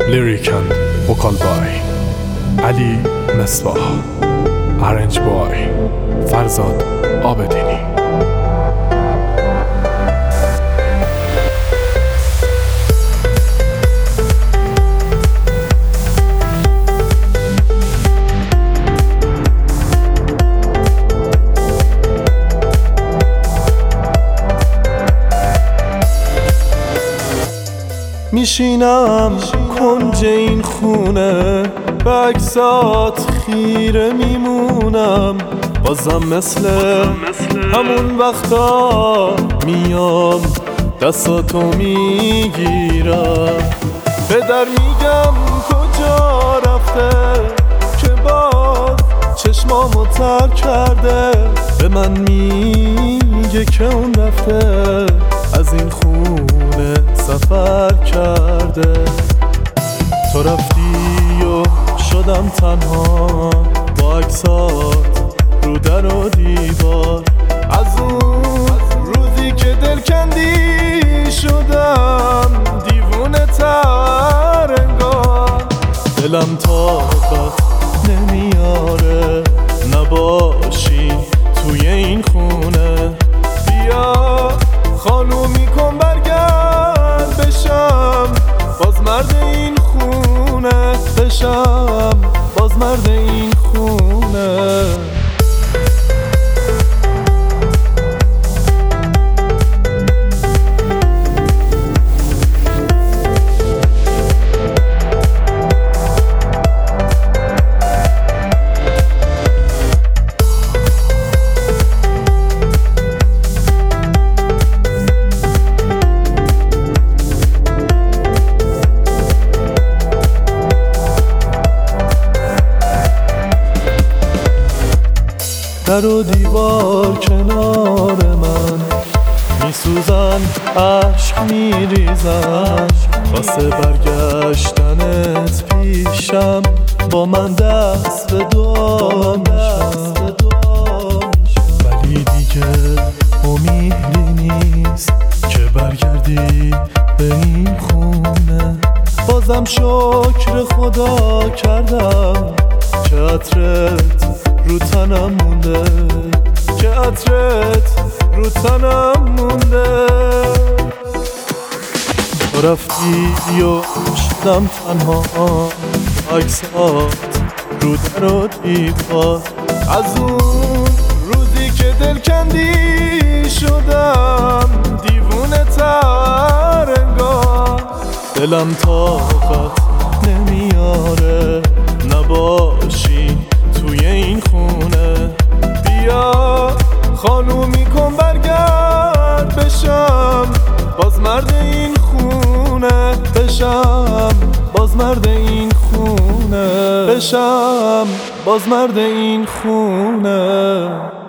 Lyric and vocal by علی مصباح. Arrange by فرزاد عابدینی. میشینم کنج این خونه، به عکسات خیره میمونم. بازم مثل همون وقتا میام دستاتو میگیرم. پدر میگم کجا رفته که باز چشمامو تر کرده. به من میگه که اون رفته از این خونه سفر کرده. تو رفتی و شدم تنها با عکسات رو در و دیوار. از اون روزی که دل کندی شدم دیوونه تر انگار. دلم طاقت نمیاره نباشی توی این خونه. بیا خانومی کن برگرد بشم باز مرد این خونه. بشم باز مرد این خونه. در و دیوار کنار من میسوزن، عشق میریزن واسه برگشتنت پیشم. با من دست به دعا میشم ولی دیگه امیدی نیست که برگردی به این خونه. بازم شکر خدا کردم که عطرت رو تنم مونده، که عطرت رو تنم مونده. تو رفتی و شدم تنها عکسات رو در و دیوار. از اون روزی که دل کندی شدم دیوونه تر انگار. دلم طاقت نمیاره نباشی توی این خونه. بیا خانومی کن برگرد بشم باز مرد این خونه. بشم باز مرد این خونه. بشم باز مرد این خونه.